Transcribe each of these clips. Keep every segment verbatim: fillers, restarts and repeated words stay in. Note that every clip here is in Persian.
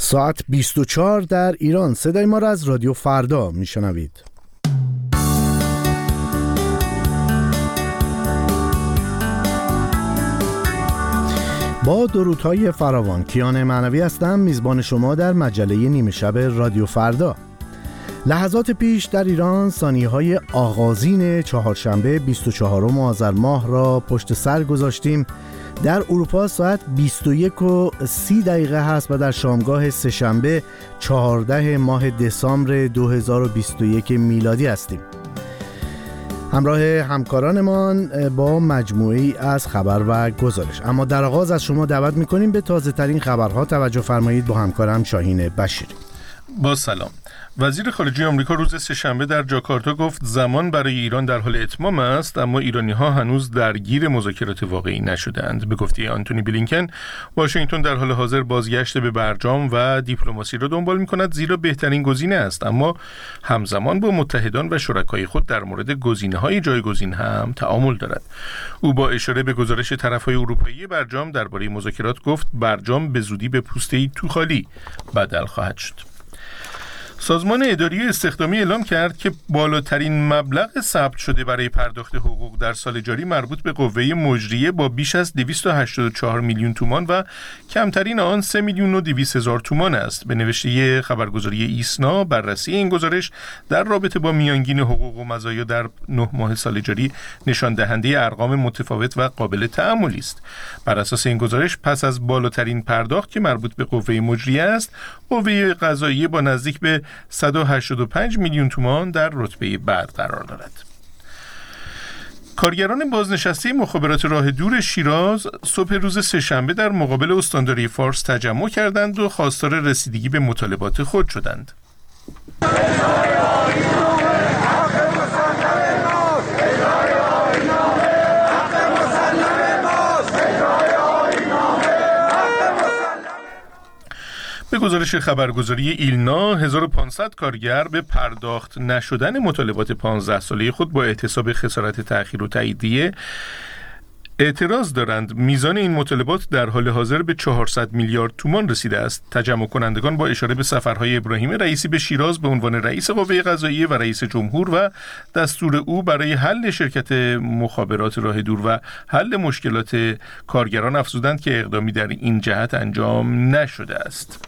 ساعت بیست و چهار در ایران. صدای ما را از رادیو فردا میشنوید. با درودهای فراوان، کیان معنوی هستم، میزبان شما در مجله نیمه شب رادیو فردا. لحظات پیش در ایران ثانیه‌های آغازین چهارشنبه بیست و چهارم آذر ماه را پشت سر گذاشتیم. در اروپا ساعت بیست و یک و سی دقیقه هست و در شامگاه سه‌شنبه چهارده ماه دسامبر دو هزار و بیست و یک میلادی هستیم. همراه همکارانمان با مجموعه‌ای از خبر و گزارش. اما در آغاز از شما دعوت می‌کنیم به تازه‌ترین خبرها توجه فرمایید. با همکارم شاهین بشیری. با سلام. وزیر خارجه آمریکا روز سه‌شنبه در جاکارتا گفت زمان برای ایران در حال اتمام است، اما ایرانی‌ها هنوز درگیر مذاکرات واقعی نشدند. به گفته آنتونی بلینکن، واشنگتن در حال حاضر بازگشت به برجام و دیپلماسی را دنبال می‌کند، زیرا بهترین گزینه است، اما همزمان با متحدان و شرکای خود در مورد گزینه‌های جایگزین هم تعامل دارد. او با اشاره به گزارش طرف‌های اروپایی برجام درباره مذاکرات گفت برجام به زودی به پوسته‌ای تو خالی بدل خواهد شد. سازمان اداری استخدامی اعلام کرد که بالاترین مبلغ ثبت شده برای پرداخت حقوق در سال جاری مربوط به قوه مجریه با بیش از دویست و هشتاد و چهار میلیون تومان و کمترین آن سه میلیون و دویست هزار تومان است. به نوشته خبرگزاری ایسنا، بررسی این گزارش در رابطه با میانگین حقوق و مزایا در نه ماه سال جاری نشان دهنده ارقام متفاوت و قابل تأملی است. بر اساس این گزارش، پس از بالاترین پرداخت که مربوط به قوه مجریه است، قوه قضاییه با نزدیک به صد و هشتاد و پنج میلیون تومان در رتبه بعد قرار دارد. کارگران بازنشسته مخابرات راه دور شیراز صبح روز سه‌شنبه در مقابل استانداری فارس تجمع کردند و خواستار رسیدگی به مطالبات خود شدند. به گزارش خبرگزاری ایلنا، هزار و پانصد کارگر به پرداخت نشدن مطالبات پانزده ساله خود با احتساب خسارت تأخیر و تاییدیه اعتراض دارند. میزان این مطالبات در حال حاضر به چهارصد میلیارد تومان رسیده است. تجمع کنندگان با اشاره به سفرهای ابراهیم رئیسی به شیراز به عنوان رئیس قوه قضاییه و رئیس جمهور و دستور او برای حل شرکت مخابرات راه دور و حل مشکلات کارگران افزودند که اقدامی در این جهت انجام نشده است.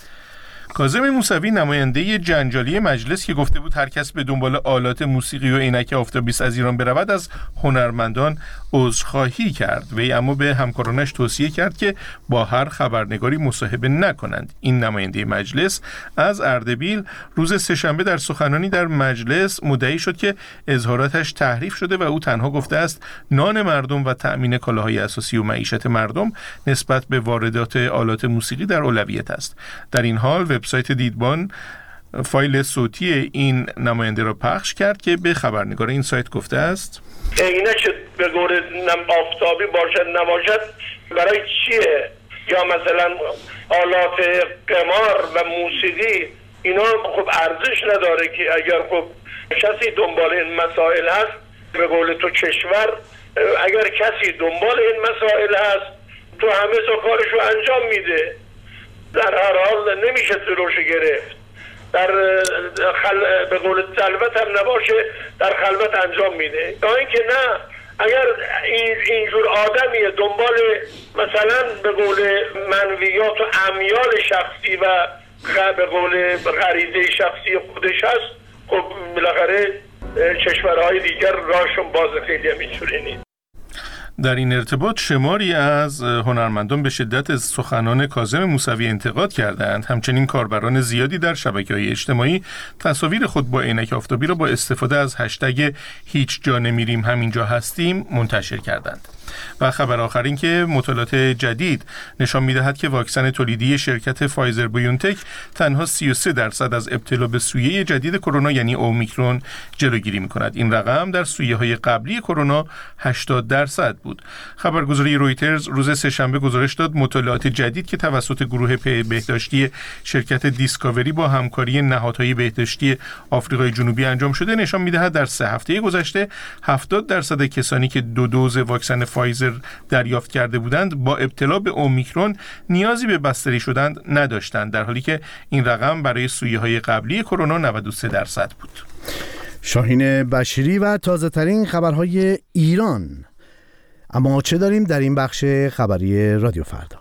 کاظم موسوی، نماینده جنجالی مجلس که گفته بود هر کس به دنبال آلات موسیقی و عینک آفتابیست از ایران برود، از هنرمندان عذرخواهی کرد. وی اما به همکارانش توصیه کرد که با هر خبرنگاری مصاحبه نکنند. این نماینده مجلس از اردبیل روز سه‌شنبه در سخنرانی در مجلس مدعی شد که اظهاراتش تحریف شده و او تنها گفته است نان مردم و تأمین کالاهای اساسی و معیشت مردم نسبت به واردات آلات موسیقی در اولویت است. در این حال وبسایت دیدبان فایل صوتی این نماینده را پخش کرد که به خبرنگار این سایت گفته است عینک به قول آفتابی باشد نباشد برای چیه؟ یا مثلا آلات قمار و موسیقی، اینا خب ارزش نداره که اگر خب کسی دنبال این مسائل هست، به قول تو کشور، اگر کسی دنبال این مسائل هست تو همه سو کارشو انجام میده. در هر حال نمیشه جلوش گرفت. در خل... به قول خلوت هم نباشه، در خلوت انجام میده. تا اینکه نه، اگر این اینجور آدمیه دنبال مثلا به قول منویات و امیال شخصی و به قول غریزه شخصی خودش هست، خب بالاخره کشورهای دیگر راهشون باز خیلی همینجوری نیست. در این ارتباط شماری از هنرمندان به شدت از سخنان کاظم موسوی انتقاد کردند. همچنین کاربران زیادی در شبکه‌های اجتماعی تصاویر خود با عینک آفتابی را با استفاده از هشتگ هیچ جا نمیریم همینجا هستیم منتشر کردند. و خبر آخر این که مطالعات جدید نشان می‌دهد که واکسن تولیدی شرکت فایزر بیونتک تنها سی و سه درصد از ابتلا به سویه جدید کرونا یعنی اومیکرون جلوگیری می‌کند. این رقم در سویه‌های قبلی کرونا هشتاد درصد بود. خبرگزاری رویترز روز سه‌شنبه گزارش داد مطالعات جدید که توسط گروه بهداشتی شرکت دیسکاوری با همکاری نهادهای بهداشتی آفریقای جنوبی انجام شده نشان می‌دهد در سه هفته گذشته هفتاد درصد کسانی که دو دوز واکسن فایزر دریافت کرده بودند با ابتلا به اومیکرون نیازی به بستری شدن نداشتند، در حالی که این رقم برای سویه‌های قبلی کرونا نود و سه درصد بود. شاهین بشیری و تازه ترین خبرهای ایران. اما چه داریم در این بخش خبری رادیو فردا؟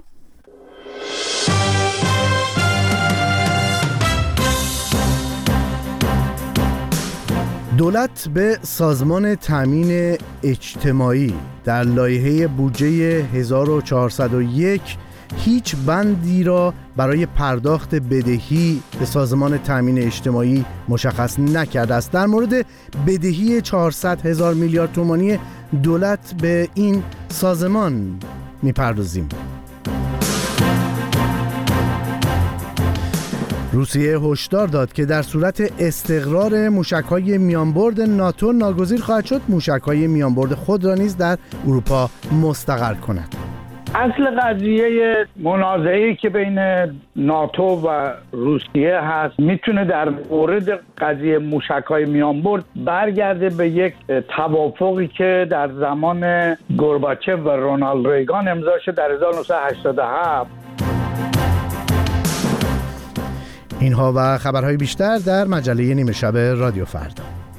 دولت به سازمان تامین اجتماعی در لایحه بودجه هزار و چهارصد و یک هیچ بندی را برای پرداخت بدهی به سازمان تامین اجتماعی مشخص نکرده است. در مورد بدهی چهارصد هزار میلیارد تومانی دولت به این سازمان میپردازیم. روسیه هشدار داد که در صورت استقرار موشک‌های میانبرد ناتو ناگزیر خواهد شد موشک‌های میانبرد خود را نیز در اروپا مستقر کند. اصل قضیه منازعه‌ای که بین ناتو و روسیه هست میتونه در مورد قضیه موشک‌های میانبرد برگرده به یک توافقی که در زمان گورباچف و رونالد ریگان امضا شد در هزار و نهصد و هشتاد و هفت. اینها و خبرهای بیشتر در مجله نیمه شب رادیو فردا.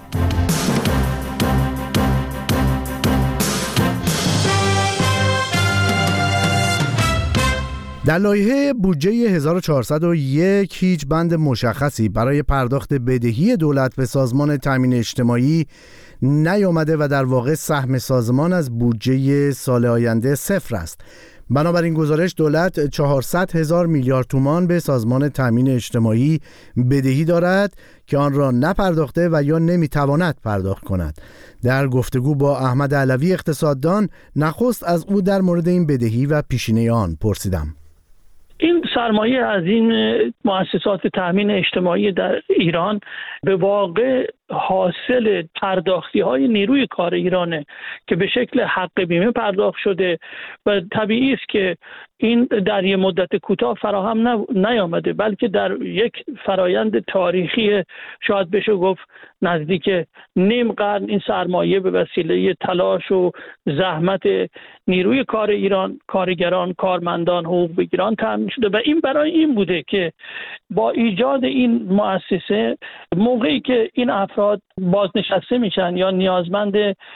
در لایحه بودجه هزار و چهارصد و یک هیچ بند مشخصی برای پرداخت بدهی دولت به سازمان تامین اجتماعی نیامده و در واقع سهم سازمان از بودجه سال آینده صفر است. بنابراین گزارش دولت چهارصد هزار میلیارد تومان به سازمان تامین اجتماعی بدهی دارد که آن را نپرداخته و یا نمیتواند پرداخت کند. در گفتگو با احمد علوی اقتصاددان نخست از او در مورد این بدهی و پیشینه آن پرسیدم. این سرمایه از این مؤسسات تامین اجتماعی در ایران به واقع حاصل پرداختی های نیروی کار ایرانه که به شکل حق بیمه پرداخت شده و طبیعی است که این در یه مدت کوتاه فراهم نیامده، بلکه در یک فرایند تاریخی شاید بشه گفت نزدیک نیم قرن این سرمایه به وسیله تلاش و زحمت نیروی کار ایران، کارگران، کارمندان، حقوق بگیران تامین شده و این برای این بوده که با ایجاد این مؤسسه موقعی که این افراد بازنشسته میشن یا نیازمند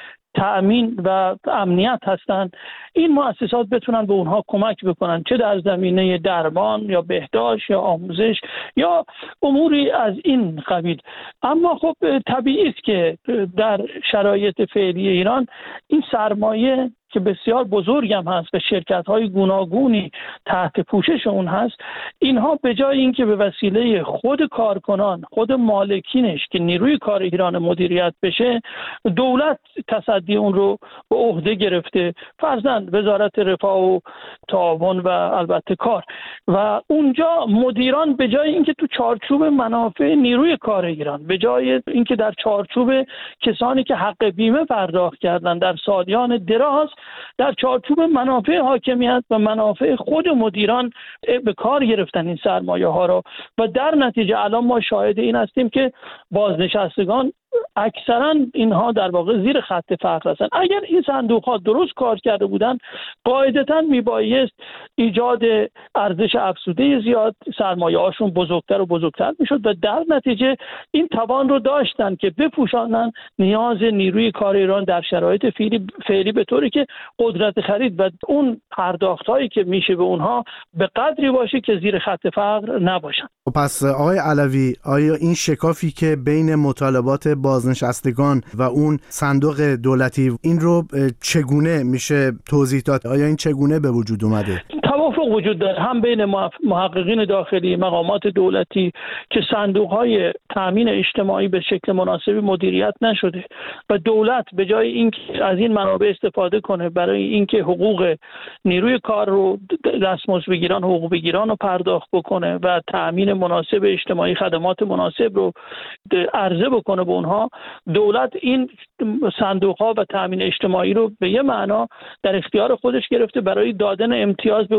تأمین و امنیت هستند، این مؤسسات بتونن به اونها کمک بکنن، چه در زمینه درمان یا بهداشت یا آموزش یا اموری از این قبیل. اما خب طبیعی است که در شرایط فعلی ایران این سرمایه که بسیار بزرگ هم هست و شرکت‌های گوناگونی تحت پوشش اون هست، اینها به جای اینکه به وسیله خود کارکنان، خود مالکینش که نیروی کار ایران مدیریت بشه، دولت تصدی اون رو به عهده گرفته، فرضاً وزارت رفاه و تعاون و البته کار، و اونجا مدیران به جای اینکه تو چارچوب منافع نیروی کار ایران، به جای اینکه در چارچوب کسانی که حق بیمه پرداخت کردن در سالیان دراز، در چارچوب منافع حاکمیت و منافع خود مدیران به کار گرفتن این سرمایه ها را و در نتیجه الان ما شاهد این هستیم که بازنشستگان اکثرا اینها در واقع زیر خط فقر هستند. اگر این صندوق ها درست کار کرده بودند قاعدتاً میبایست ایجاد ارزش افزوده زیاد، سرمایه هاشون بزرگتر و بزرگتر میشد و در نتیجه این توان رو داشتن که بپوشانن نیاز نیروی کار ایران در شرایط فعلی فعلی به طوری که قدرت خرید و اون پرداخت هایی که میشه به اونها به قدری باشه که زیر خط فقر نباشن. پس آقای علوی، آیا این شکافی که بین مطالبات بازنشستگان و اون صندوق دولتی، این رو چگونه میشه توضیح داد؟ آیا این چگونه به وجود اومده؟ توافق وجود داره هم بین محققین داخلی، مقامات دولتی که صندوق‌های تامین اجتماعی به شکل مناسبی مدیریت نشده و دولت به جای اینکه از این منابع استفاده کنه برای اینکه حقوق نیروی کار رو دستمزد بگیران، حقوق بگیران رو پرداخت بکنه و تامین مناسب اجتماعی، خدمات مناسب رو عرضه بکنه به اونها، دولت این صندوق‌ها و تامین اجتماعی رو به یه معنا در اختیار خودش گرفته برای دادن امتیاز به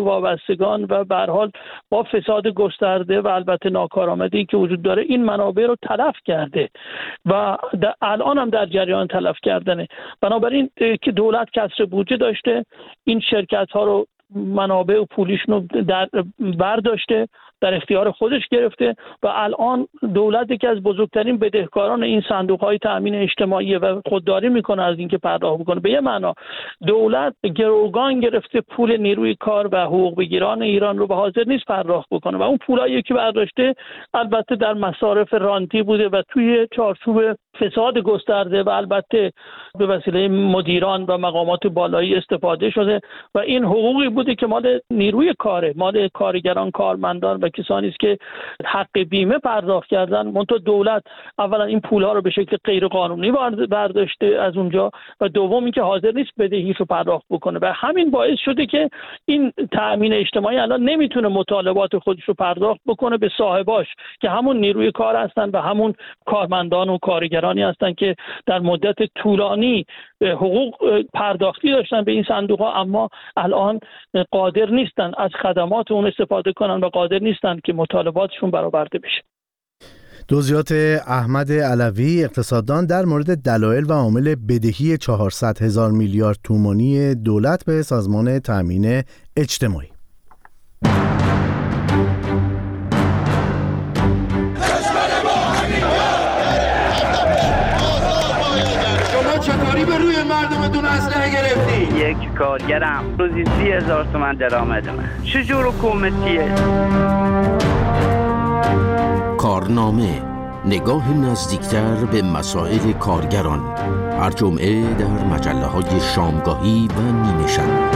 وابستگان و به هر حال با فساد گسترده و البته ناکارآمدی که وجود داره این منابع رو تلف کرده و الان هم در جریان تلف کردنه. بنابراین که دولت کسر بودجه داشته، این شرکت ها رو منابع و پولیشون رو در برداشته، در اختیار خودش گرفته و الان دولت یکی از بزرگترین بدهکاران این صندوق‌های تأمین اجتماعی و خودداری میکنه از اینکه پرداخت بکنه. به یه معنا دولت گروگان گرفته پول نیروی کار و حقوق بگیران ایران رو، به حاضر نیست پرداخت بکنه و اون پولایی که برداشته البته در مصارف رانتی بوده و توی چارچوب فساد گسترده و البته به وسیله مدیران و مقامات بالایی استفاده شده و این حقوقی بوده که مال نیروی کاره، مال کارگران، کارمندان و کسانی است که حق بیمه پرداخت کردن. منتها دولت اولا این پولها رو به شکل غیر قانونی برداشته از اونجا و دوم اینکه حاضر نیست بدهیش رو پرداخت بکنه و همین باعث شده که این تأمین اجتماعی الان نمیتونه مطالبات خودش رو پرداخت بکنه به صاحباش که همون نیروی کار هستن و همون کارمندان و کارگرانی هستن که در مدت طولانی حقوق پرداختی داشتن به این صندوق ها، اما الان قادر نیستن از خدمات اون استفاده کنن و قادر نیستن که مطالباتشون برآورده بشه. توضیحات احمد علوی اقتصاددان در مورد دلایل و عوامل بدهی چهارصد هزار میلیارد تومانی دولت به سازمان تامین اجتماعی. چطوری به روی مردمتون اسلحه گرفتی؟ یک کارگرم روزی سی هزار تومن درآمدمه. چجور حکومتیه؟ کارنامه، نگاه نزدیکتر به مسائل کارگران، هر جمعه در مجله های شامگاهی و نیمه شب.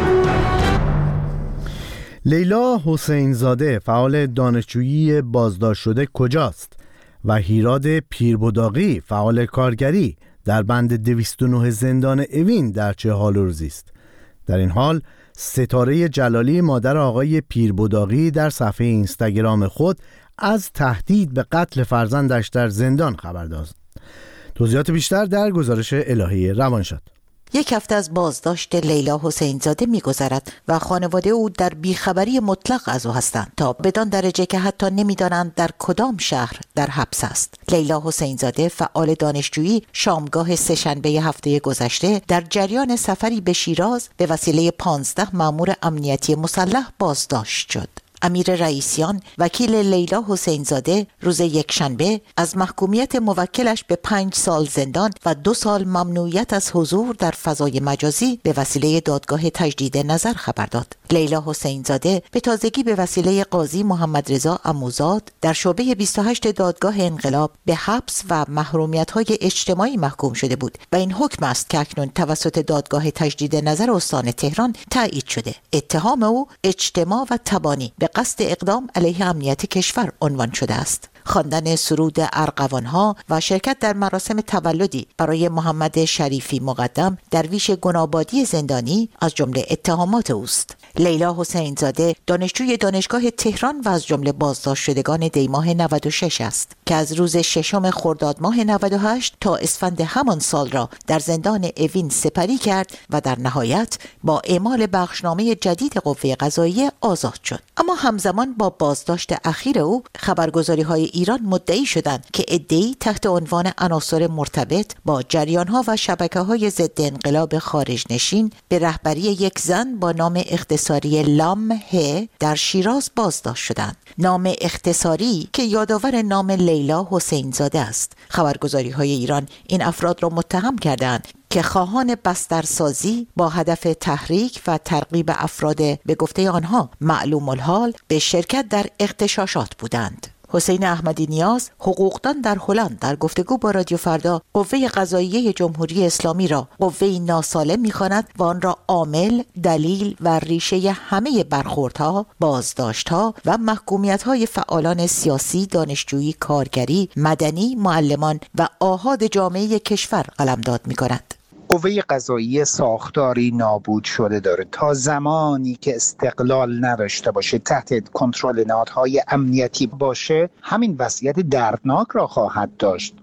لیلا حسین زاده فعال دانشجویی بازداشت شده کجاست؟ و هیراد پیربداغی فعال کارگری در بند دویست و نه زندان اوین در چه حال و روزی است؟ در این حال ستاره جلالی مادر آقای پیربداغی در صفحه اینستاگرام خود از تهدید به قتل فرزندش در زندان خبر داد. توضیحات بیشتر در گزارش الهی روانشاد. یک هفته از بازداشت لیلا حسین زاده می‌گذرد و خانواده او در بیخبری مطلق از او هستند تا بدان درجه که حتی نمی‌دانند در کدام شهر در حبس است. لیلا حسین زاده فعال دانشجویی شامگاه سه‌شنبه هفته گذشته در جریان سفری به شیراز به وسیله پانزده مأمور امنیتی مسلح بازداشت شد. امیر رئیسیان وکیل لیلا حسین زاده روز یکشنبه از محکومیت موکلش به پنج سال زندان و دو سال ممنوعیت از حضور در فضای مجازی به وسیله دادگاه تجدید نظر خبر داد. لیلا حسین زاده به تازگی به وسیله قاضی محمد رضا عموزاد در شعبه بیست و هشت دادگاه انقلاب به حبس و محرومیت‌های اجتماعی محکوم شده بود و این حکم است که اکنون توسط دادگاه تجدید نظر استان تهران تایید شده. اتهام او اجتماع و تبانی به قصد اقدام علیه امنیت کشور عنوان شده است. خواندن سرود ارغوان‌ها و شرکت در مراسم تولدی برای محمد شریفی مقدم درویش گنابادی زندانی از جمله اتهامات اوست. لیلا حسین زاده دانشجوی دانشگاه تهران و از جمله بازداشت شدگان دیماه نود و شش است که از روز ششم خرداد ماه نود و هشت تا اسفند همان سال را در زندان اوین سپری کرد و در نهایت با اعمال بخشنامه جدید قوه قضاییه آزاد شد. اما همزمان با بازداشت اخیر او خبرگزاری‌های ایران مدعی شدند که عده‌ای تحت عنوان عناصر مرتبط با جریان‌ها و شبکه‌های ضد انقلاب خارج نشین به رهبری یک زن با نام اختصاری لام ه در شیراز بازداشت شدند. نام اختصاری که یادآور نام لیلا حسین زاده است. خبرگزاری‌های ایران این افراد را متهم کردند که خواهان بسترسازی با هدف تحریک و ترغیب افراد به گفته آنها معلوم الحال به شرکت در اغتشاشات بودند. حسین احمدی نیاز، حقوقدان در هلند، در گفتگو با رادیو فردا قوه قضاییه جمهوری اسلامی را قوه‌ای ناسالم می‌خواند و آن را عامل، دلیل و ریشه همه برخوردها، بازداشت‌ها و محکومیت‌های فعالان سیاسی، دانشجویی، کارگری، مدنی، معلمان و آحاد جامعه کشور قلمداد می‌کند. قوه قضاییه ساختاری نابود شده داره. تا زمانی که استقلال نداشته باشه، تحت کنترل نهادهای امنیتی باشه، همین وضعیت دردناک را خواهد داشت.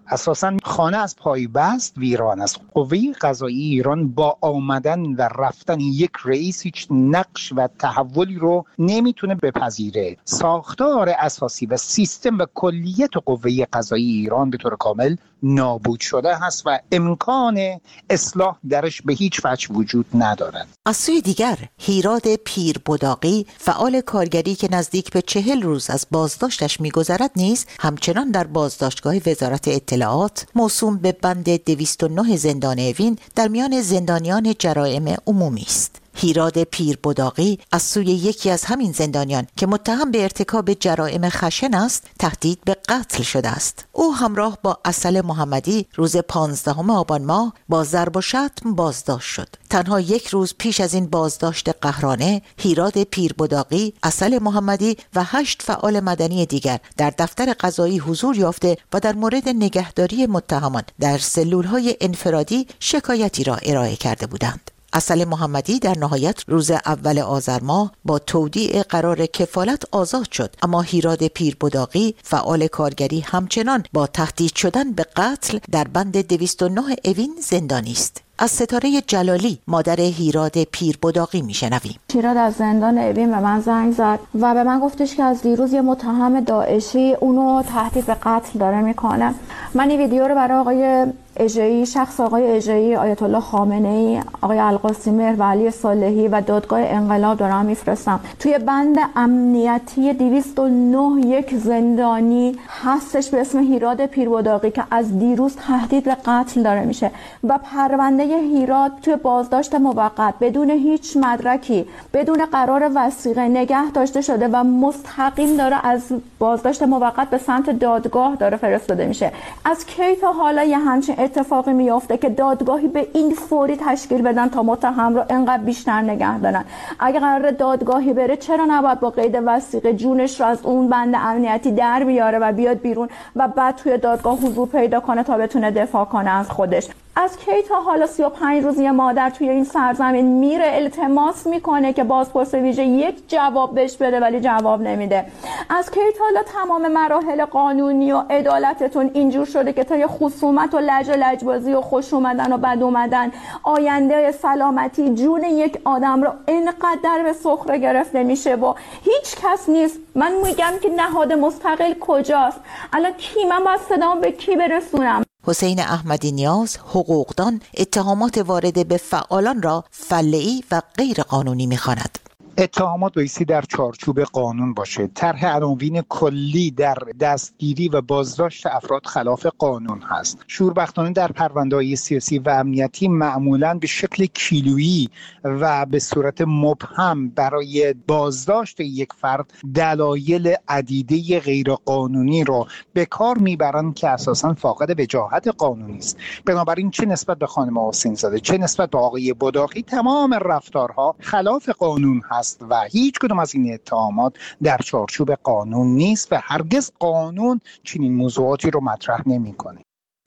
اساساً خانه از پای بست ویران است. قوه قضاییه ایران با آمدن و رفتن یک رئیس هیچ نقش و تحولی رو نمیتونه بپذیره. ساختار اساسی و سیستم و کلیت قوه قضاییه ایران به طور کامل نابود شده هست و امکان اصلاح درش به هیچ وجه وجود ندارد. از سوی دیگر هیراد پیربداقی فعال کارگری که نزدیک به چهل روز از بازداشتش می‌گذرد نیز همچنان در بازداشتگاه وزارت اطلاعات موسوم به بند دویست و نه زندان اوین در میان زندانیان جرائم عمومی است. هیراد پیربداقی از سوی یکی از همین زندانیان که متهم به ارتکاب جرائم خشن است تهدید به قتل شده است. او همراه با عسل محمدی روز پانزدهم آبان ماه با ضرب و شتم بازداشت شد. تنها یک روز پیش از این بازداشت قهرانه هیراد پیربداقی، عسل محمدی و هشت فعال مدنی دیگر در دفتر قضایی حضور یافته و در مورد نگهداری متهمان در سلول‌های انفرادی شکایتی را ارائه کرده بودند. عسل محمدی در نهایت روز اول آذر ماه با تودیع قرار کفالت آزاد شد، اما هیراد پیربداقی فعال کارگری همچنان با تهدید شدن به قتل در بند دویست و نه اوین زندانی است. از ستاره جلالی مادر هیراد پیربداقی میشنویم. هیراد از زندان اوین به من زنگ زد و به من گفتش که از دیروز یه متهم داعشی اونو تهدید به قتل داره میکنه. من این ویدیو رو برای آقای اژه‌ای، شخص آقای اژه‌ای، آیت الله خامنه‌ای، آقای القاسی مهر و علی صالحی و دادگاه انقلاب دارم میفرستم. توی بند امنیتی دویست و نه یک زندانی هستش به اسم هیراد پیربداقی که از دیروز تهدید به قتل داره میشه و پرونده هیراد توی بازداشت موقت بدون هیچ مدرکی، بدون قرار وثیقه نگه داشته شده و مستقیم داره از بازداشت موقت به سمت دادگاه داره فرستاده میشه. از کی تا حالا یه همچین اتفاقی میفته که دادگاهی به این فوری تشکیل بدن تا متهم رو انقدر بیشتر نگه دارن؟ اگه قرار دادگاهی بره چرا نباید با قید وثیقه جونش رو از اون بند امنیتی در بیاره و بیاد بیرون و بعد توی دادگاه حضور پیدا کنه تا بتونه دفاع کنه از خودش؟ از کی تا حالا سی و پنج روز یه مادر توی این سرزمین میره التماس میکنه که بازپرس ویژه یک جواب بهش بده ولی جواب نمیده؟ از کی تا حالا تمام مراحل قانونی و عدالتتون اینجور شده که تا یه خصومت و لج و لجبازی و خوش اومدن و بد اومدن آینده سلامتی جون یک آدم رو اینقدر به سخره گرفته میشه و هیچ کس نیست؟ من میگم که نهاد مستقل کجاست؟ الان کی؟ من باید صدام به کی برسونم؟ حسین احمدی نیاز، حقوقدان، اتهامات وارده به فعالان را فله‌ای و غیر قانونی می‌خواند. اتهامات بایستی در چارچوب قانون باشه. طرح عناوین کلی در دستگیری و بازداشت افراد خلاف قانون هست. شوربختانه در پرونده‌های سیاسی و امنیتی معمولاً به شکل کیلویی و به صورت مبهم برای بازداشت یک فرد دلایل عدیده غیر قانونی را به کار میبرند که اساساً فاقد وجاهت قانونی است. بنابراین چه نسبت به خانم حسین زاده چه نسبت به آقای بداقی تمام رفتارها خلاف قانون هست و هیچ کدام از این اتهامات در چارچوب قانون نیست و هرگز قانون چنین موضوعاتی رو مطرح نمی‌کنه.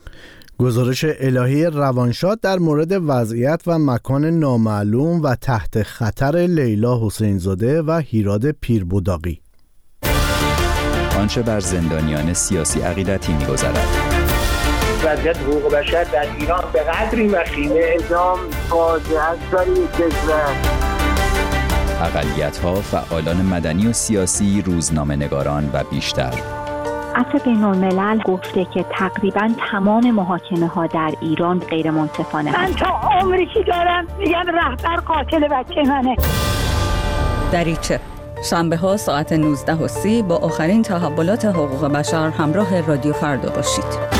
گزارش الهی روانشاد در مورد وضعیت و مکان نامعلوم و تحت خطر لیلا حسین زاده و هیراد پیربداقی. آنچه بر زندانیان سیاسی عقیدتی می‌گذرد. وضعیت حقوق بشر در ایران به قدری وخیمه اعدام فاجعه است در یک کشور. اقلیت‌ها، فعالان مدنی و سیاسی، روزنامه‌نگاران و بیشتر. عفو بین‌الملل گفته که تقریباً تمام محاکمه‌ها در ایران غیر منصفانه. من تا عمری که دارم میگن رهبر قاتل بچه منه. دریچه شنبه ها ساعت نوزده و سی با آخرین تحولات حقوق بشر همراه رادیو فردا باشید.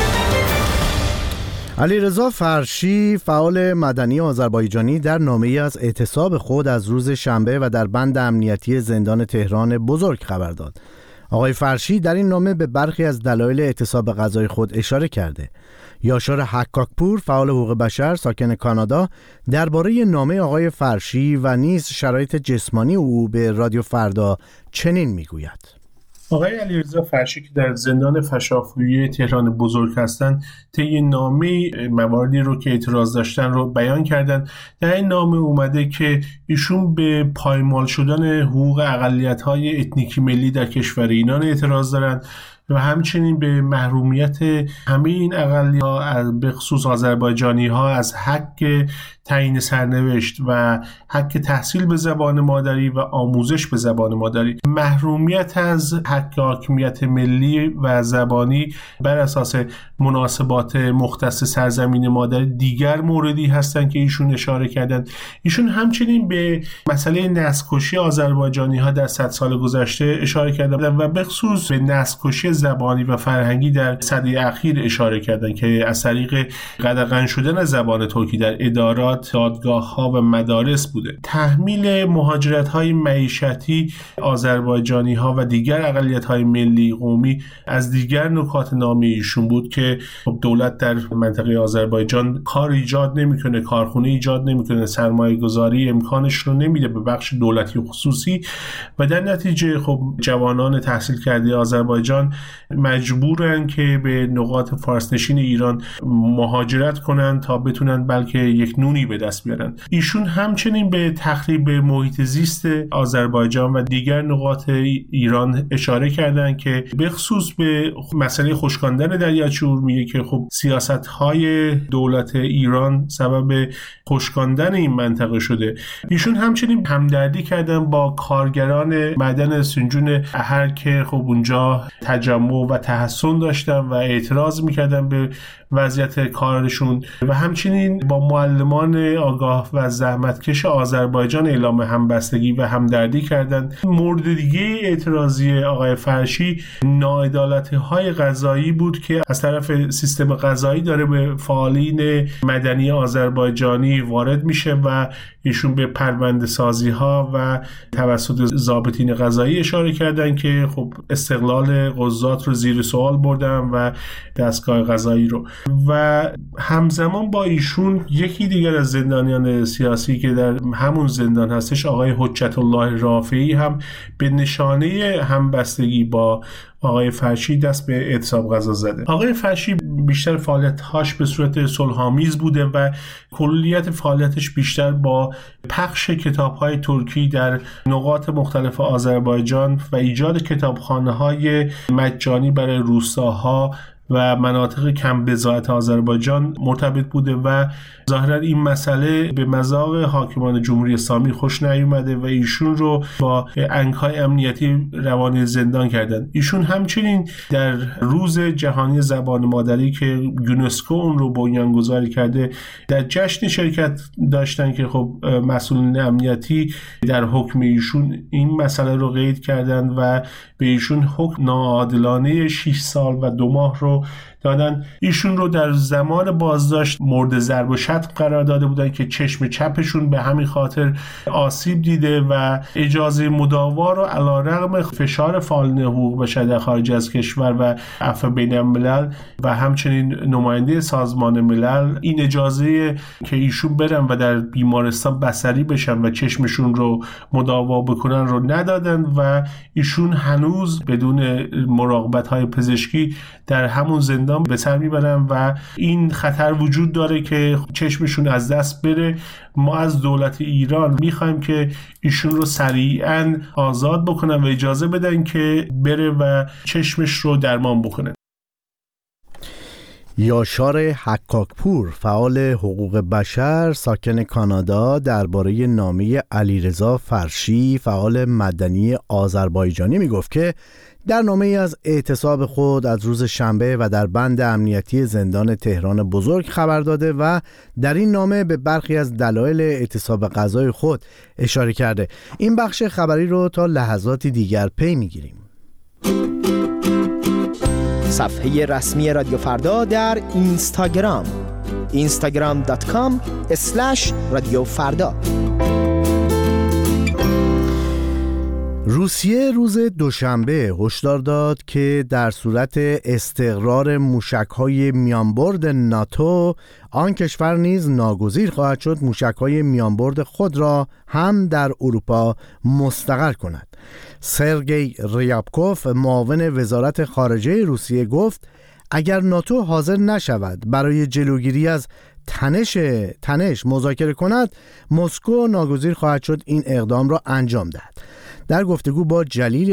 علیرضا فرشی فعال مدنی آذربایجانی در نامه‌ای از اعتصاب خود از روز شنبه و در بند امنیتی زندان تهران بزرگ خبر داد. آقای فرشی در این نامه به برخی از دلایل اعتصاب غذای خود اشاره کرده. یاشار حکاکپور فعال حقوق بشر ساکن کانادا درباره نامه آقای فرشی و نیز شرایط جسمانی او به رادیو فردا چنین میگوید. آقای علیرضا فرشی که در زندان فشافویی تهران بزرگ هستند طی نامه مواردی رو که اعتراض داشتن رو بیان کردن. در این نامه اومده که ایشون به پایمال شدن حقوق اقلیت‌های اتنیکی ملی در کشور ایران اعتراض دارن و همچنین به محرومیت همه این اقلیت‌ها به خصوص آذربایجانی‌ها از حق تعیین سرنوشت و حق تحصیل به زبان مادری و آموزش به زبان مادری، محرومیت از حق حاکمیت ملی و زبانی بر اساس مناسبات مختص سرزمین مادری دیگر موردی هستند که ایشون اشاره کردند. ایشون همچنین به مسئله نسل‌کشی آذربایجانی‌ها در صد سال گذشته اشاره کردند و به خصوص به نسل‌کشی زبانی و فرهنگی در سده اخیر اشاره کردند که از طریق قدغن شدن زبان ترکی در ادارات، دادگاه‌ها و مدارس بوده. تحمیل مهاجرت‌های معیشتی آذربایجانی‌ها و دیگر اقلیت‌های ملی قومی از دیگر نکات نامه ایشون بود که دولت در منطقه آذربایجان کار ایجاد نمی‌کنه، کارخونه ایجاد نمی‌کنه، سرمایه‌گذاری امکانش رو نمیده به بخش دولتی و خصوصی و در نتیجه خب جوانان تحصیل کرده آذربایجان مجبورن که به نقاط فارس‌نشین ایران مهاجرت کنن تا بتونن بلکه یک نونی به دست بیارن. ایشون همچنین به تخریب محیط زیست آذربایجان و دیگر نقاط ایران اشاره کردن که به خصوص به مسئله خشکاندن دریاچه ارومیه که خب سیاست‌های دولت ایران سبب خشکاندن این منطقه شده. ایشون همچنین همدردی کردن با کارگران معدن سنجون احر که خب اونجا تجمع و تحصن داشتن و اعتراض میکردن به وضعیت کارشون و همچنین با معلمان آگاه و زحمتکش آذربایجان اعلام همبستگی و همدردی کردند. مورد دیگه اعتراضی آقای فرشی ناعدالتی‌های قضایی بود که از طرف سیستم قضایی داره به فعالین مدنی آذربایجانی وارد میشه و ایشون به پرونده سازی ها و توسط ضابطین قضایی اشاره کردن که خب استقلال قضات رو زیر سوال بردن و دستگاه قضایی رو و همزمان با ایشون یکی دیگر از زندانیان سیاسی که در همون زندان هستش آقای حجت الله رافعی هم به نشانه همبستگی با آقای فرشی دست به اعتصاب غذا زده. آقای فرشی بیشتر فعالیت‌هاش به صورت صلح‌آمیز بوده و کلیت فعالیتش بیشتر با پخش کتاب‌های ترکی در نقاط مختلف آذربایجان و ایجاد کتابخانه‌های مجانی برای روستاها و مناطق کم بضاعت آذربایجان مرتبط بوده و ظاهرا این مسئله به مذاق حاکمان جمهوری اسلامی خوش نیومده و ایشون رو با انگ‌های امنیتی روانه زندان کردن. ایشون همچنین در روز جهانی زبان مادری که یونسکو اون رو بنیانگذاری کرده در جشن شرکت داشتن که خب مسئولین امنیتی در حکم ایشون این مسئله رو قید کردن و به ایشون حکم ناعادلانه شش سال و دو ماه رو دادن. ایشون رو در زمان بازداشت مورد ضرب و شتم قرار داده بودن که چشم چپشون به همین خاطر آسیب دیده و اجازه مداوا رو علیرغم فشار فعالین حقوق بشر در خارج از کشور و عفو بین الملل و همچنین نماینده سازمان ملل این اجازه که ایشون برن و در بیمارستان بستری بشن و چشمشون رو مداوا بکنن رو ندادن و ایشون هنوز بدون مراقبت‌های پزشکی در همون زندان به سر میبرن و این خطر وجود داره که چشمشون از دست بره. ما از دولت ایران میخوایم که ایشون رو سریعاً آزاد بکنن و اجازه بدن که بره و چشمش رو درمان بکنه. یاشار حکاکپور فعال حقوق بشر ساکن کانادا درباره نامه علیرضا فرشی فعال مدنی آذربایجانی میگفت که در نامه ای از اعتصاب خود از روز شنبه و در بند امنیتی زندان تهران بزرگ خبر داده و در این نامه به برخی از دلایل اعتصاب غذای خود اشاره کرده. این بخش خبری رو تا لحظاتی دیگر پی میگیریم. صفحه رسمی رادیو فردا در اینستاگرام اینستاگرام دات کام اسلش رادیو فردا. روسیه روز دوشنبه هشدار داد که در صورت استقرار موشک‌های میانبرد ناتو آن کشور نیز ناگزیر خواهد شد موشک‌های میانبرد خود را هم در اروپا مستقر کند. سرگئی ریابکوف معاون وزارت خارجه روسیه گفت اگر ناتو حاضر نشود برای جلوگیری از تنش تنش مذاکره کند، مسکو ناگزیر خواهد شد این اقدام را انجام دهد. در گفتگو با جلیل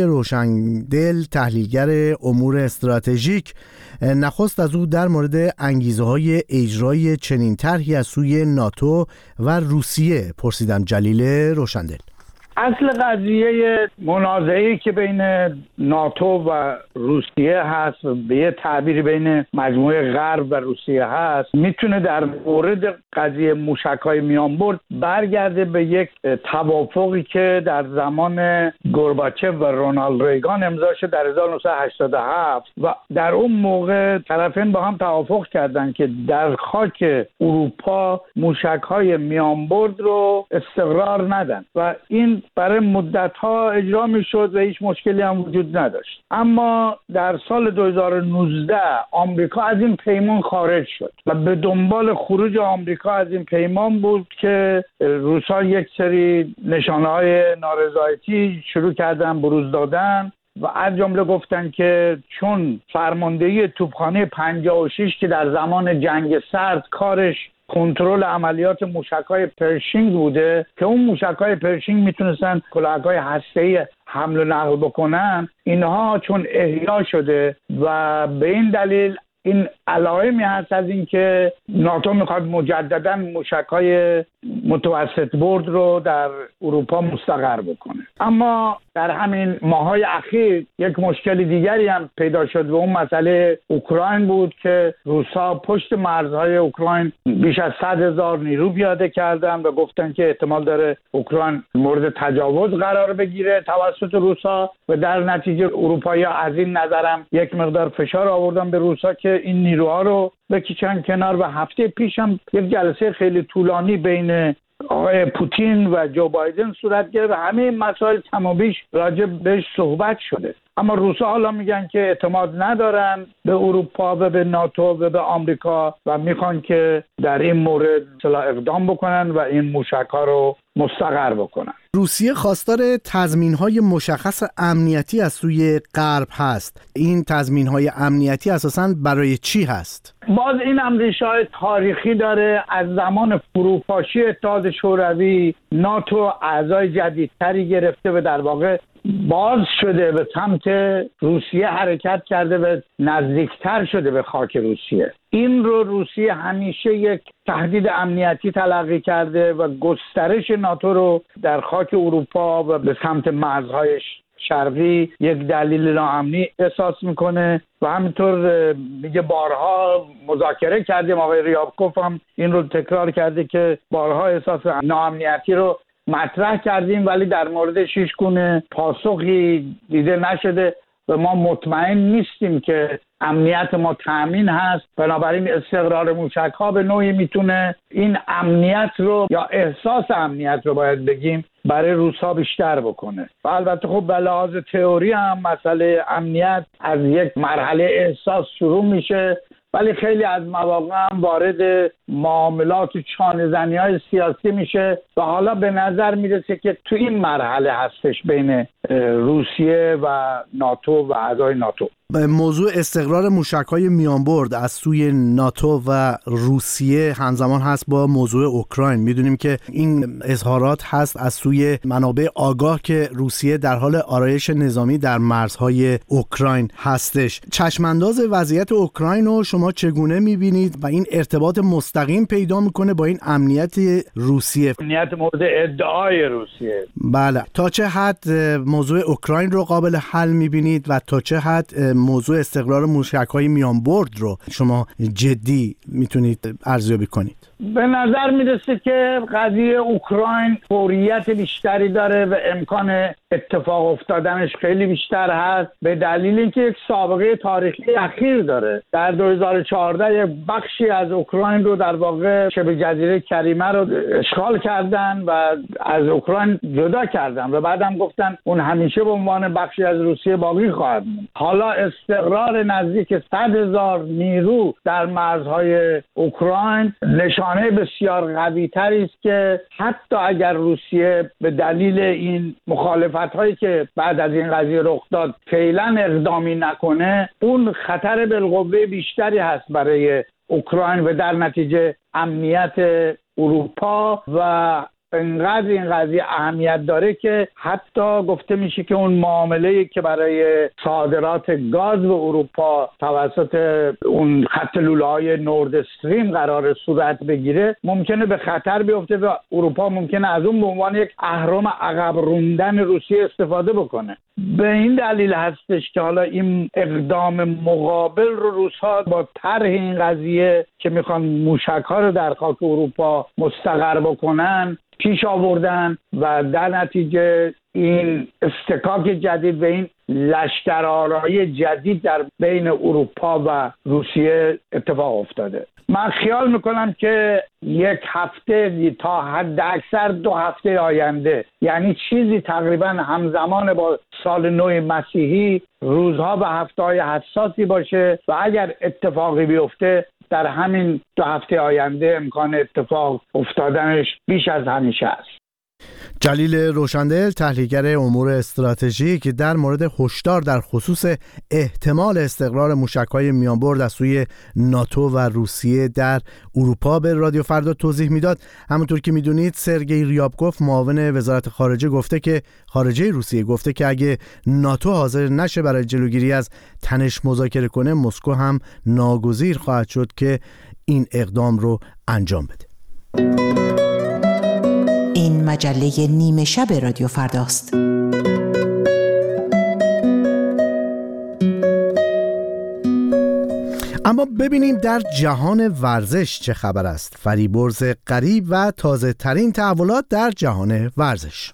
روشندل تحلیلگر امور استراتژیک. نخست از او در مورد انگیزه‌های اجرای چنین طرحی از سوی ناتو و روسیه پرسیدم. جلیل روشندل: اصل قضیه منازعه‌ای که بین ناتو و روسیه هست و به یه تعبیری بین مجموعه غرب و روسیه هست میتونه در مورد قضیه موشک‌های میانبرد برگرده به یک توافقی که در زمان گورباچف و رونالد ریگان امضا شد در هزار و نهصد و هشتاد و هفت و در اون موقع طرفین با هم توافق کردند که در خاک اروپا موشک‌های میانبرد رو استقرار ندن و این برای مدت‌ها اجرا می‌شد و هیچ مشکلی هم وجود نداشت. اما در سال دو هزار و نوزده آمریکا از این پیمان خارج شد و به دنبال خروج آمریکا از این پیمان بود که روس‌ها یک سری نشانه‌های نارضایتی شروع کردن بروز دادن و از جمله گفتن که چون فرماندهی توپخانه پنجاه و شش که در زمان جنگ سرد کارش کنترل عملیات موشک‌های پرشینگ بوده که اون موشک‌های پرشینگ میتونستن کلاهک‌های هسته‌ای حمل و نقل بکنن، اینها چون احیا شده و به این دلیل این علائمی هست از این که ناتو میخواد مجددا موشک‌های متوسط برد رو در اروپا مستقر بکنه. اما در همین ماهای اخیر یک مشکل دیگری هم پیدا شد و اون مسئله اوکراین بود که روس‌ها پشت مرزهای اوکراین بیش از صد هزار نیرو پیاده کردن و گفتن که احتمال داره اوکراین مورد تجاوز قرار بگیره توسط روس‌ها و در نتیجه اروپایی‌ها از این نظرم یک مقدار فشار آوردن به روس‌ها که این نیروها رو بکشن کنار و هفته پیش هم یک جلسه خیلی طولانی بین آقای پوتین و جو بایدن صورت گرفت و همه این مسائل تمامیش راجع بهش صحبت شده. اما روس‌ها حالا میگن که اعتماد ندارن به اروپا و به ناتو و به آمریکا و میخوان که در این مورد اقدام بکنن و این موشک‌ها رو مستقر بکنن. روسیه خواستار تضمین‌های مشخص امنیتی از سوی غرب هست. این تضمین‌های امنیتی اساساً برای چی هست؟ باز این هم ریشه‌های تاریخی داره. از زمان فروپاشی اتحاد شوروی ناتو اعضای جدیدتری گرفته و در واقع باز شده به سمت روسیه حرکت کرده و نزدیکتر شده به خاک روسیه. این رو روسیه همیشه یک تهدید امنیتی تلقی کرده و گسترش ناتو رو در خاک اروپا و به سمت مرزهای شرقی یک دلیل ناامنی احساس میکنه و همینطور میگه بارها مذاکره کردیم. آقای ریابکوف هم این رو تکرار کرده که بارها احساس ناامنیتی رو مطرح کردیم ولی در موردش هیچ گونه پاسخی دیده نشده و ما مطمئن نیستیم که امنیت ما تامین هست. بنابراین استقرار موشک‌ها به نوعی میتونه این امنیت رو یا احساس امنیت رو باید بگیم برای روس‌ها بیشتر بکنه. و البته خب به لحاظ تئوری هم مسئله امنیت از یک مرحله احساس شروع میشه ولی خیلی از مواقع هم وارد معاملات و چانه‌زنی‌های سیاسی میشه و حالا به نظر میرسه که تو این مرحله هستش بین روسیه و ناتو و اعضای ناتو. موضوع استقرار موشک‌های میانبرد از سوی ناتو و روسیه همزمان هست با موضوع اوکراین. میدونیم که این اظهارات هست از سوی منابع آگاه که روسیه در حال آرایش نظامی در مرزهای اوکراین هستش. چشمانداز وضعیت اوکراین رو شما چگونه میبینید و این ارتباط مستقیم پیدا میکنه با این امنیت روسیه؟ امنیت مورد ادعای روسیه. بله، تا چه حد موضوع اوکراین رو قابل حل میبینید و تا چه حد موضوع استقرار موشک‌های میانبرد رو شما جدی میتونید ارزیابی کنید؟ به نظر میرسه که قضیه اوکراین فوریت بیشتری داره و امکان اتفاق افتادنش خیلی بیشتر هست به دلیل اینکه یک سابقه تاریخی اخیر داره. در دو هزار و چهارده یک بخشی از اوکراین رو در واقع شبه جزیره کریمه رو اشغال کردن و از اوکراین جدا کردن و بعدم گفتن اون همیشه به عنوان بخشی از روسیه باقی خواهد موند. حالا استقرار نزدیک صد هزار نیرو در مرزهای اوکراین نشان بسیار قوی تری است که حتی اگر روسیه به دلیل این مخالفت هایی که بعد از این قضیه رخ داد فعلا اقدامی نکنه اون خطر بالقوه بیشتری هست برای اوکراین و در نتیجه امنیت اروپا و انقدر این قضیه اهمیت داره که حتی گفته میشه که اون معامله‌ای که برای صادرات گاز به اروپا توسط اون خط لوله‌های نورد استریم قرار صورت بگیره ممکنه به خطر بیفته و اروپا ممکنه از اون به عنوان یک اهرم عقب روندن روسیه استفاده بکنه. به این دلیل هستش که حالا این اقدام مقابل رو روس‌ها با طرح این قضیه که میخوان موشک‌ها رو در خاک اروپا مستقر بکنن پیش آوردن و در نتیجه این استکاک جدید و این لشکرآرایی جدید در بین اروپا و روسیه اتفاق افتاده. من خیال میکنم که یک هفته تا حد اکثر دو هفته آینده، یعنی چیزی تقریبا همزمان با سال نو مسیحی، روزها و هفته‌های حساسی باشه و اگر اتفاقی بیفته در همین دو هفته آینده امکان اتفاق افتادنش بیش از همیشه است. جلیل روشندل، تحلیلگر امور استراتژیک، در مورد هشدار در خصوص احتمال استقرار موشک‌های میانبرد از سوی ناتو و روسیه در اروپا به رادیو فردا توضیح میداد. همونطور که میدونید سرگئی ریابکوف، معاون وزارت خارجه، گفته که خارجه روسیه گفته که اگه ناتو حاضر نشه برای جلوگیری از تنش مذاکره کنه، مسکو هم ناگزیر خواهد شد که این اقدام رو انجام بده. این مجله نیمه شب رادیو فرداست. اما ببینیم در جهان ورزش چه خبر است. فریبرز غریب و تازه ترین تحولات در جهان ورزش.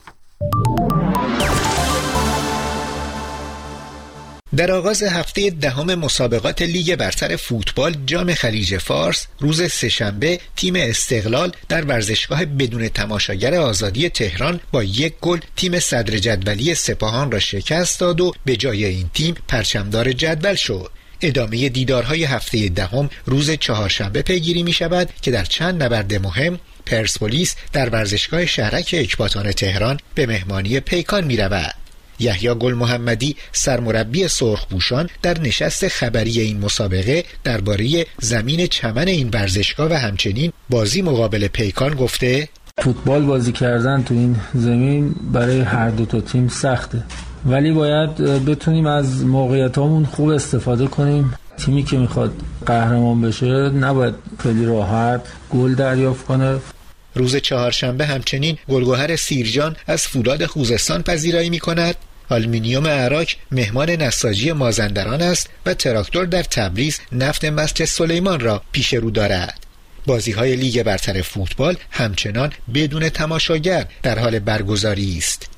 در آغاز هفته دهم مسابقات لیگ برتر فوتبال جام خلیج فارس روز سه‌شنبه تیم استقلال در ورزشگاه بدون تماشاگر آزادی تهران با یک گل تیم صدر جدولی سپاهان را شکست داد و به جای این تیم پرچمدار جدول شد. ادامه دیدارهای هفته دهم روز چهارشنبه پیگیری می شود که در چند نبرد مهم پرسپولیس در ورزشگاه شهرک اکباتان تهران به مهمانی پیکان می رود. یحیی گل محمدی، سرمربی سرخپوشان، در نشست خبری این مسابقه درباره زمین چمن این ورزشگاه و همچنین بازی مقابل پیکان گفته: فوتبال بازی کردن تو این زمین برای هر دو تا تیم سخته، ولی باید بتونیم از موقعیتامون خوب استفاده کنیم. تیمی که میخواد قهرمان بشه نباید خیلی راحت گل دریافت کنه. روز چهارشنبه همچنین گلگهر سیرجان از فولاد خوزستان پذیرایی می‌کند. آلومینیوم عراق مهمان نساجی مازندران است و تراکتور در تبریز نفت مسجد سلیمان را پیش رو دارد. بازی‌های لیگ برتر فوتبال همچنان بدون تماشاگر در حال برگزاری است.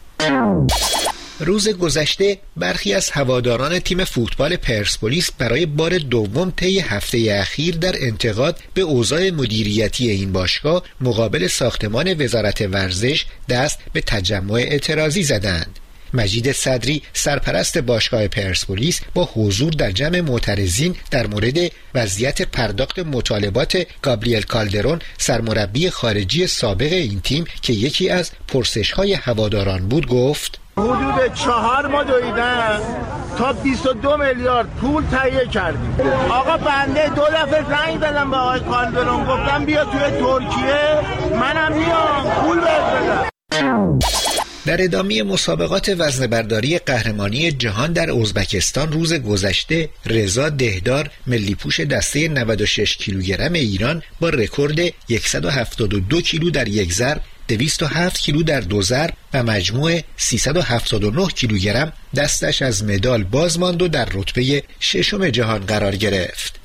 روز گذشته برخی از هواداران تیم فوتبال پرسپولیس برای بار دوم طی هفته اخیر در انتقاد به اوضاع مدیریتی این باشگاه مقابل ساختمان وزارت ورزش دست به تجمع اعتراضی زدند. مجید صدری، سرپرست باشگاه پرسپولیس، با حضور در جمع معترضین در مورد وضعیت پرداخت مطالبات گابریل کالدرون، سرمربی خارجی سابق این تیم که یکی از پرسش‌های هواداران بود، گفت: حدود چهار ماه دویدن تا بیست و دو میلیارد پول تهیه کردیم. آقا بنده دو دفعه زنگ زدم به آقای کالدرون، گفتم بیا توی ترکیه، منم میام پول بهت بدم. در ادامه مسابقات وزنه‌برداری قهرمانی جهان در ازبکستان روز گذشته، رضا دهدار، ملی پوش دسته نود و شش کیلوگرم ایران، با رکورد صد و هفتاد و دو کیلو در یک ضرب، دویست و هفت کیلو در دو ضرب و مجموع سیصد و هفتاد و نه کیلوگرم دستش از مدال باز ماند و در رتبه ششم جهان قرار گرفت.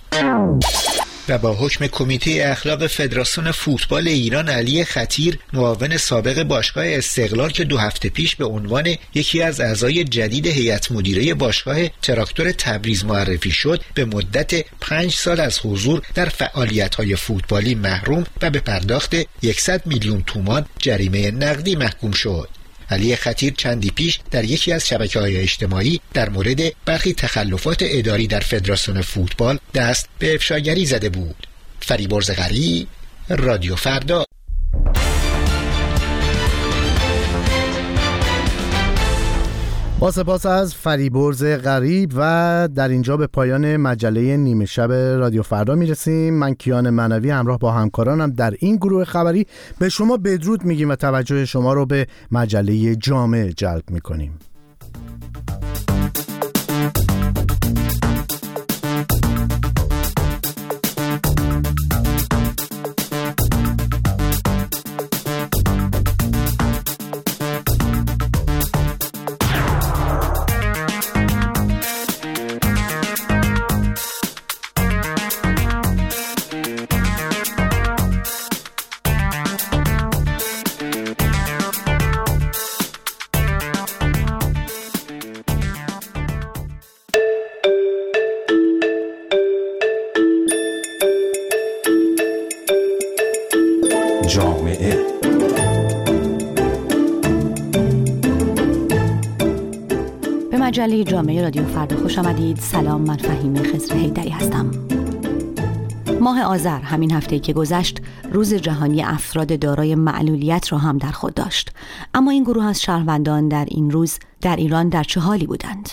و با حکم کمیته اخلاق فدراسیون فوتبال ایران، علی خطیر، معاون سابق باشگاه استقلال که دو هفته پیش به عنوان یکی از اعضای جدید هیئت مدیره باشگاه تراکتور تبریز معرفی شد، به مدت پنج سال از حضور در فعالیت‌های فوتبالی محروم و به پرداخت صد میلیون تومان جریمه نقدی محکوم شد. علی خطیر چندی پیش در یکی از شبکه‌های اجتماعی در مورد برخی تخلفات اداری در فدراسیون فوتبال دست به افشاگری زده بود. فریبرز غریب، رادیو فردا. با سپاس از فریبرز غریب و در اینجا به پایان مجله نیمه شب رادیو فردا میرسیم. من کیان معنوی همراه با همکارانم در این گروه خبری به شما بدرود میگیم و توجه شما رو به مجله جامعه جلب میکنیم. جامعه به مجله جامعه رادیو فردا خوش آمدید. سلام، من فهیم خضر حیدری هستم. ماه آذر، همین هفته‌ای که گذشت، روز جهانی افراد دارای معلولیت را هم در خود داشت. اما این گروه از شهروندان در این روز در ایران در چه حالی بودند؟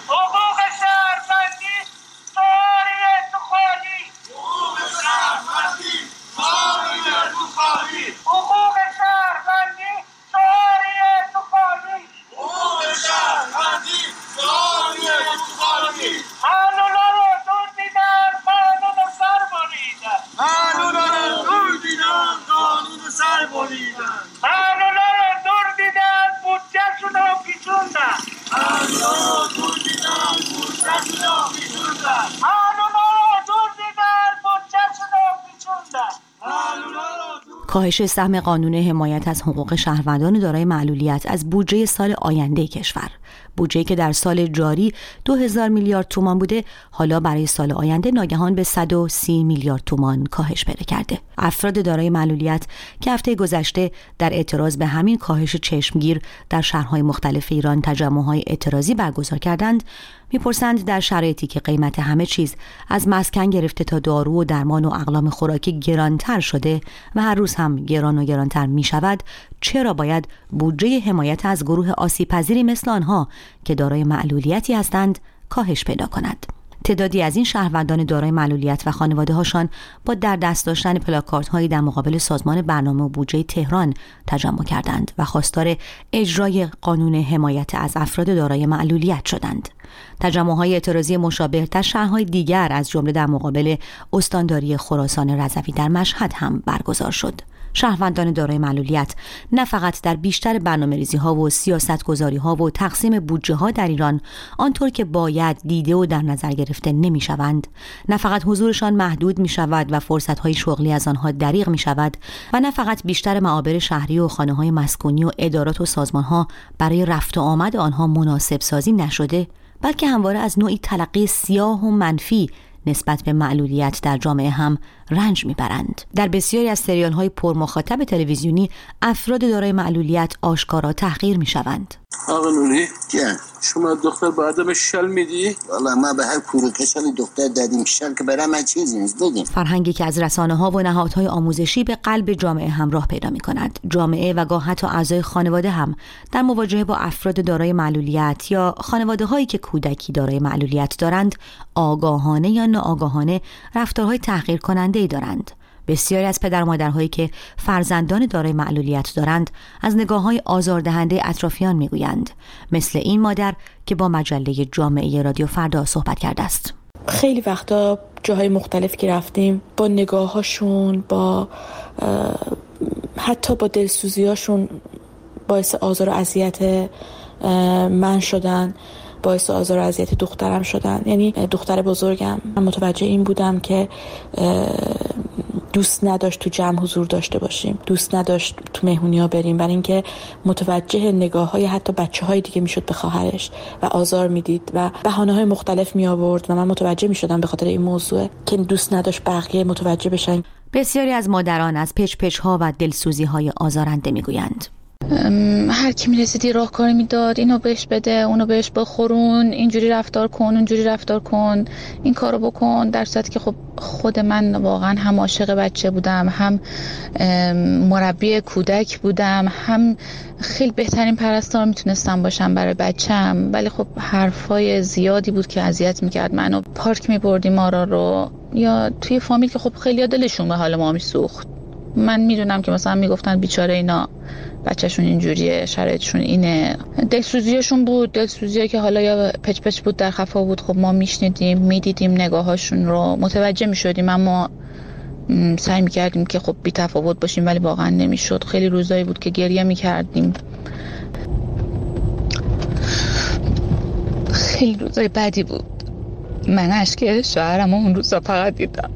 کاهش سهم قانون حمایت از حقوق شهروندان دارای معلولیت از بودجه سال آینده کشور. بودجه‌ای که در سال جاری دو هزار میلیارد تومان بوده، حالا برای سال آینده ناگهان به صد و سی میلیارد تومان کاهش پیدا کرده. افراد دارای معلولیت که هفته گذشته در اعتراض به همین کاهش چشمگیر در شهرهای مختلف ایران تجمع‌های اعتراضی برگزار کردند، میپرسند در شرایطی که قیمت همه چیز از مسکن گرفته تا دارو و درمان و اقلام خوراکی گرانتر شده و هر روز هم گران و گرانتر میشود، چرا باید بودجه حمایت از گروه آسیب‌پذیری مثل آنها که دارای معلولیتی هستند کاهش پیدا کند؟ تعدادی از این شهروندان دارای معلولیت و خانواده‌هاشان با در دست داشتن پلاکاردهایی در مقابل سازمان برنامه و بودجه تهران تجمع کردند و خواستار اجرای قانون حمایت از افراد دارای معلولیت شدند. تجمع‌های اعتراضی مشابه در شهرهای دیگر از جمله در مقابل استانداری خراسان رضوی در مشهد هم برگزار شد. شهروندان دارای معلولیت نه فقط در بیشتر برنامه‌ریزی‌ها و سیاست‌گذاری‌ها و تقسیم بودجه‌ها در ایران آنطور که باید دیده و در نظر گرفته نمی‌شوند، نه فقط حضورشان محدود می‌شود و فرصت‌های شغلی از آنها دریغ می‌شود و نه فقط بیشتر معابر شهری و خانه‌های مسکونی و ادارات و سازمان‌ها برای رفت و آمد آنها مناسب سازی نشده، بلکه همواره از نوعی تلقی سیاه و منفی نسبت به معلولیت در جامعه هم رنج میبرند. در بسیاری از سریال‌های پرمخاطب تلویزیونی افراد دارای معلولیت آشکارا تحقیر میشوند. آقا نوری جان، شما دختر با آدم شل میدی؟ والله ما به هر کوروکشالی دختر دادیم شل که برای من چیزی نیست. بگیم فرهنگی که از رسانه‌ها و نهادهای آموزشی به قلب جامعه همراه پیدا می‌کند. جامعه و گاه حتی اعضای خانواده هم در مواجهه با افراد دارای معلولیت یا خانواده‌هایی که کودکی دارای معلولیت دارند، آگاهانه یا ناآگاهانه رفتارهای تحقیر کننده‌ای دارند. بسیاری از پدر و مادرهایی که فرزندان دارای معلولیت دارند از نگاه‌های آزاردهنده اطرافیان میگویند، مثل این مادر که با مجله جامعه رادیو فردا صحبت کرده است. خیلی وقتا جاهای مختلف که رفتیم با نگاهاشون، با حتی با دلسوزیاشون باعث آزار و اذیت من شدن، باعث آزار و اذیت دخترم شدن. یعنی دختر بزرگم، من متوجه این بودم که دوست نداشت تو جمع حضور داشته باشیم، دوست نداشت تو مهمونی‌ها بریم، برای اینکه متوجه نگاه‌های حتی بچه‌های دیگه میشد به خواهرش و آزار میدید و بهانه‌های مختلف می آورد و من متوجه میشدم به خاطر این موضوع که دوست نداشت بقیه متوجه بشن. بسیاری از مادران از پچ پچ‌ها و دلسوزی‌های آزارنده میگویند. هر کی میرسیدی راهکاری میداد، اینو بهش بده، اونو بهش بخورون، اینجوری رفتار کن، اونجوری رفتار کن، این کارو بکن. در صورتی که خب خود من واقعا هم عاشق بچه بودم، هم مربی کودک بودم، هم خیلی بهترین پرستار میتونستم باشم برای بچم، ولی خب حرفای زیادی بود که اذیت میکرد منو. پارک میبردیم آرا رو، یا توی فامیل که خب خیلی دلشون به حال ما میسوخت. من میدونم که مثلا میگفتن بیچاره اینا بچهشون اینجوریه، شرایطشون اینه. دلسوزیشون بود، دلسوزیه که حالا یا پچ پچ بود، در خفا بود. خب ما میشنیدیم، میدیدیم نگاهاشون رو، متوجه میشدیم، اما سعی میکردیم که خب بی تفاوت باشیم، ولی واقعا نمیشد. خیلی روزایی بود که گریه میکردیم، خیلی روزای بدی بود. من اشک شوهرم اون روزا فقط دیدم.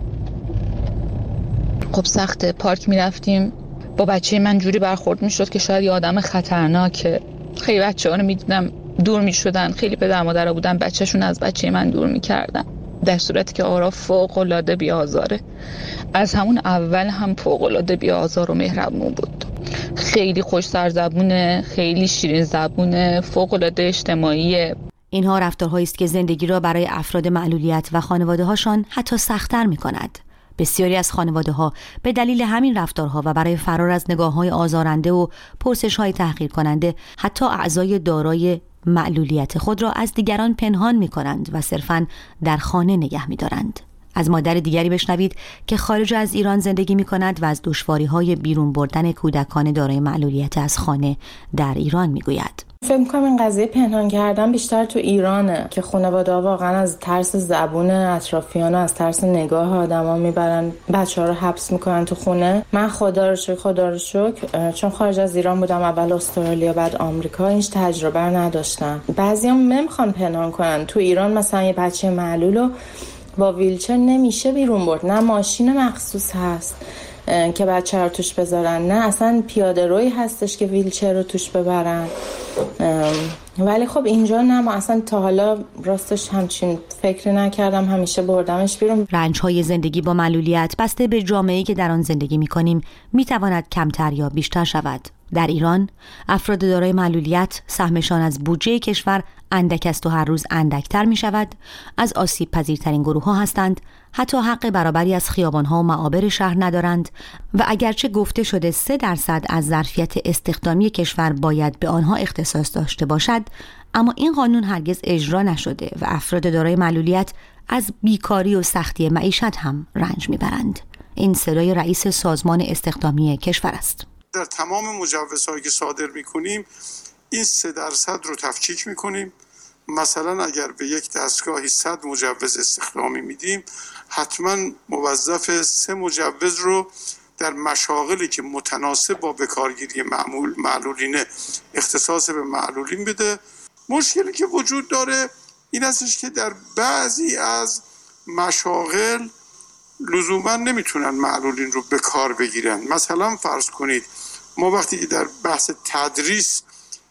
خب سخت. پارک میرفتیم، با بچه من جوری برخورد میشد که شاید یه آدم خطرناکه. خیلی بچه ها رو میدیدم دور میشدن، خیلی پدر مادر بودن بچهشون از بچه من دور میکردن، در صورتی که آرا فوق العاده بی‌آزاره. از همون اول هم فوق العاده بی‌آزار و مهربون بود. خیلی خوش سرزبونه، خیلی شیرین زبونه، فوق العاده اجتماعیه. اینها رفتارهایی است که زندگی را برای افراد معلولیت و خانواده‌هاشان حتی سخت‌تر می‌کند. بسیاری از خانواده‌ها به دلیل همین رفتارها و برای فرار از نگاه‌های آزارنده و پرسش‌های تحقیر کننده حتی اعضای دارای معلولیت خود را از دیگران پنهان می‌کنند و صرفاً در خانه نگه می‌دارند. از مادر دیگری بشنوید که خارج از ایران زندگی می‌کند و از دشواری‌های بیرون بردن کودکان دارای معلولیت از خانه در ایران می‌گوید. فکر می‌کنم این قضیه پنهان کردن بیشتر تو ایرانه که خانواده‌ها واقعا از ترس زبون اطرافیان و از ترس نگاه آدما میبرن بچه‌ها رو حبس میکنن تو خونه. من خدا رو شکر خدا رو شکر چون خارج از ایران بودم، اول استرالیا بعد آمریکا، هیچ تجربه نداشتم. بعضیام نمیخوان پنهان کنن. تو ایران مثلا یه بچه معلولو با ویلچر نمیشه بیرون برد، نه ماشین مخصوص هست که بچه رو توش بذارن، نه اصلا پیاده روی هستش که ویلچر رو توش ببرن. ولی خب اینجا نه، ما اصلا تا حالا راستش همچین فکری نکردم، همیشه بردمش بیرون. رنج‌های زندگی با معلولیت بسته به جامعه‌ای که در آن زندگی می‌کنیم می‌تواند کمتر یا بیشتر شود. در ایران افراد دارای معلولیت سهمشان از بودجه کشور اندک است و هر روز اندکتر می شود. از آسیب پذیرترین گروه ها هستند، حتی حق برابری از خیابان ها و معابر شهر ندارند و اگرچه گفته شده سه درصد از ظرفیت استخدامی کشور باید به آنها اختصاص داشته باشد، اما این قانون هرگز اجرا نشده و افراد دارای معلولیت از بیکاری و سختی معیشت هم رنج می برند. این صدای رئیس سازمان استخدامی کشور است. در تمام مجوزهایی که صادر میکنیم این سه درصد رو تفکیک میکنیم. مثلا اگر به یک دستگاهی صد مجوز استخدامی میدیم، حتما موظف سه مجوز رو در مشاغلی که متناسب با بکارگیری معمول معلولینه اختصاص به معلولین بده. مشکلی که وجود داره این هستش که در بعضی از مشاغل لزوما نمیتونن معلولین رو به کار بگیرن. مثلا فرض کنید ما وقتی که در بحث تدریس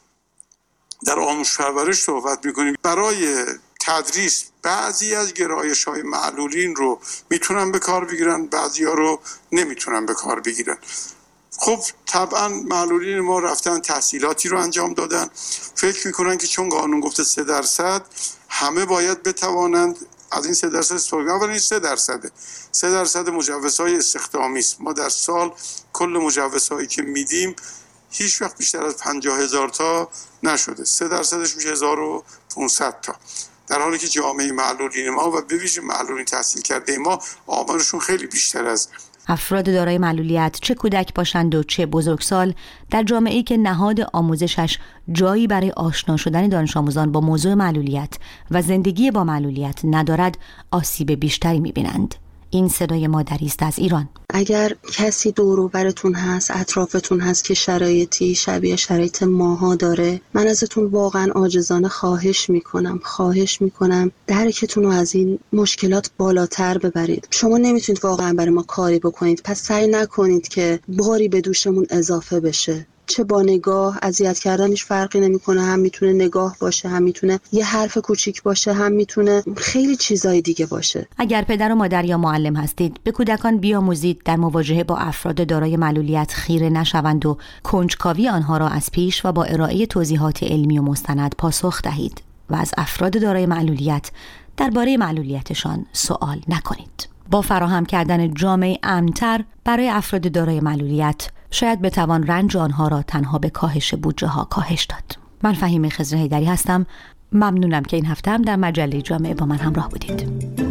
در آموزش پرورش صحبت میکنیم، برای تدریس بعضی از گرایش‌های معلولین رو میتونن به کار بگیرن، بعضی ها رو نمیتونن به کار بگیرن. خب طبعا معلولین ما رفتن تحصیلاتی رو انجام دادن، فکر میکنن که چون قانون گفته سه درصد همه باید بتوانند از این سه درصد استفاده کنن، ولی این سه درصده. سه درصد مجوزهای استخدامی است. ما در سال کل مجوزهایی که میدیم هیچ وقت بیشتر از پنجاه هزار تا نشده. سه درصدش میشه هزار و پانصد تا. در حالی که جامعه معلولین ما و به ویژه معلولین تحصیل کرده ما آمارشون خیلی بیشتر از افراد دارای معلولیت، چه کودک باشند و چه بزرگسال، در جامعه‌ای که نهاد آموزشش جایی برای آشنا شدن دانش آموزان با موضوع معلولیت و زندگی با معلولیت ندارد، آسیب بیشتری می‌بینند. این صدای مادری است از ایران. اگر کسی دور و برتون هست، اطرافتون هست که شرایطی شبیه شرایط ماها داره، من ازتون واقعا عاجزانه خواهش میکنم خواهش میکنم درکتون رو از این مشکلات بالاتر ببرید. شما نمیتونید واقعا برای ما کاری بکنید، پس سعی نکنید که باری به دوشمون اضافه بشه. بچه با نگاه اذیت کردنش فرقی نمیکنه، هم میتونه نگاه باشه، هم میتونه یه حرف کوچیک باشه، هم میتونه خیلی چیزای دیگه باشه. اگر پدر و مادر یا معلم هستید، به کودکان بیاموزید در مواجهه با افراد دارای معلولیت خیره نشوند و کنجکاوی آنها را از پیش و با ارائه توضیحات علمی و مستند پاسخ دهید و از افراد دارای معلولیت درباره معلولیتشان سوال نکنید. با فراهم کردن جامعه امن‌تر برای افراد دارای معلولیت شاید بتوان رنج آنها را تنها به کاهش بودجه ها کاهش داد. من فهیمه خضر حیدری هستم. ممنونم که این هفته هم در مجله جامعه با من همراه بودید.